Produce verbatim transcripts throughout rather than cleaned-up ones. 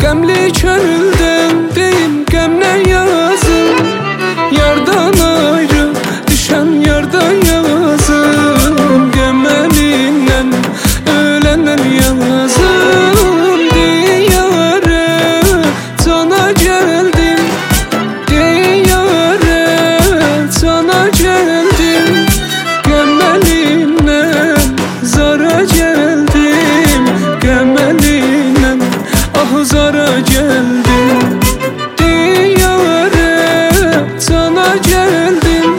Gemli çöldüm gemle yazım, yardan ayrı düşen yardan yazım. Gemelinden ölenler yazım. Diyare sana geldim, diyare sana geldim. Gemelinden zara geldim, gemelinden ah zara geldim. Diyare sana geldim,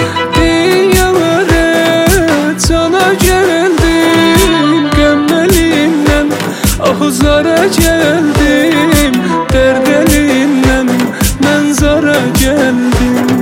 diyare sana geldim. Gemelinden ah zara geldim, derdelinden ben zara geldim.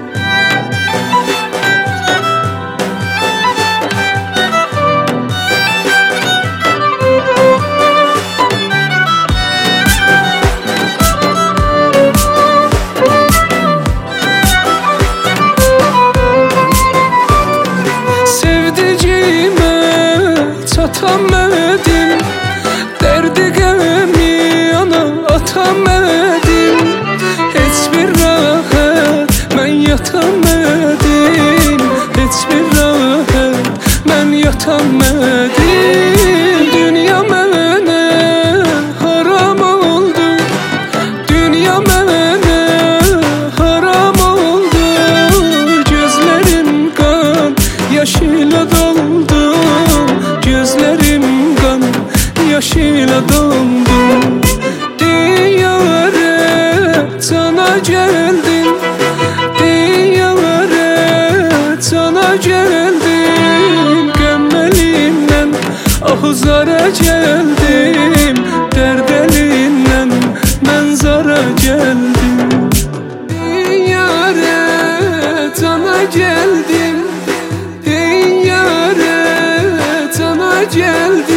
Atamadım derdi gemi ana atamadım. Hiçbir rahat ben yatamadım, hiçbir rahat ben yatamadım. Dünya bana haram oldu, dünya bana haram oldu. Gözlerim kan yaşıyla doldu, gözlerim kan yaşıyla doldu. Diyare sana geldim, diyare sana geldim. Gemelinden ah zara geldim, derdelinden ben zara geldim. Diyare sana geldim, diyare sana geldim.